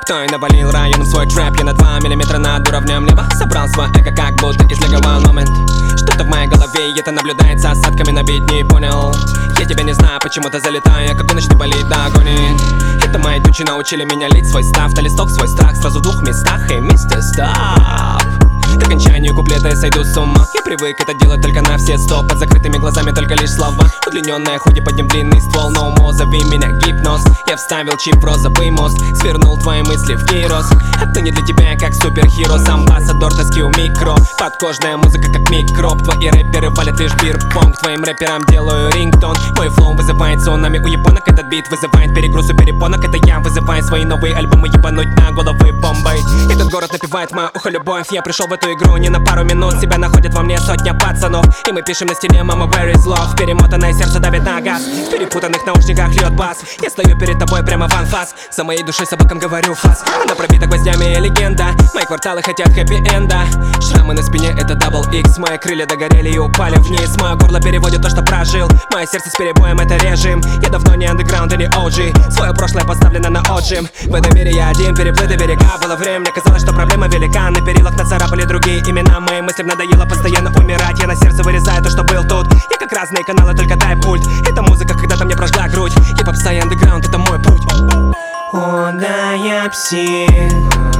Кто и навалил район в свой трэп? Я на 2 миллиметра над уровнем неба. Собрал свой эго, как будто излиговал момент. Что-то в моей голове, это наблюдается осадками на бит, не понял. Я тебя не знаю, почему-то залетаю, как ночный болит до агонии. Это мои тучи научили меня лить свой став. На листок свой страх сразу в 2 местах. Эй, мистер, стоп! К окончанию куплета я сойду с ума. Я привык это делать только на все 100. Под закрытыми глазами только лишь слова. Удлиненная худи, под ним длинный ствол. No more, зови меня гипноз. Я вставил чип в розовый мост. Свернул твои мысли в гирос. Отныне для тебя я как суперхиро. Амбассадор тоски у микро. Подкожная музыка как микроб. Твои рэперы валят лишь бирпонг. Твоим рэперам делаю рингтон. Мой флоу вызывает цунами у японок. Этот бит вызывает перегруз у перепонок. Это я вызываю свои новые альбомы ебануть на головы бомбой. Этот город напевает мое ухо любовь. Я пришел в эту игру не на пару минут. Себя находит во мне сотня пацанов. И мы пишем на стене «Mama, where is love?» Перемотанное сердце давит на газ. В перепутанных наушниках льет бас. Я стою перед тобой прямо в анфас. За моей душой собакам говорю фас. Она пробита гвоздями и легенда. Мои кварталы хотят хэппи-энда. Шрамы на спине это дабл X. Мои крылья догорели и упали вниз. Мое горло переводит то, что прожил. Мое сердце с перебоем это режим. Я давно не андеграунд и не OG. Свое прошлое поставлено на отжим. В этом мире я один, переплыты берега. Было время, мне казалось, что проблема велика. На перилах нацарапали другие имена. Моим мыслям надоело постоянно умирать. Я на сердце вырезаю то, что был тут. Я как разные каналы, только дай пульт. Это музыка, когда-то мне прожгла грудь. И попса и андеграунд, это мой путь. О, да, я псих.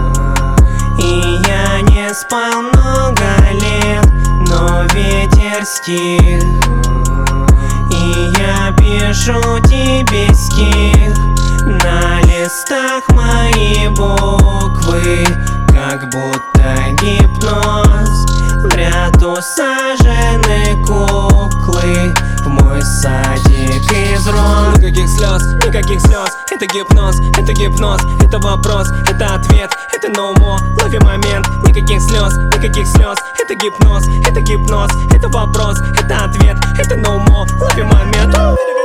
И я не спал много лет, но ветер стих. И я пишу тебе стих. На листах мои буквы, как будто гипноз. В ряд усажены куклы в мой садик из роз. Никаких слез, это гипноз, это вопрос, это ответ, это no more, лови момент. Никаких слез, это гипноз, это вопрос, это ответ, это no more, лови момент.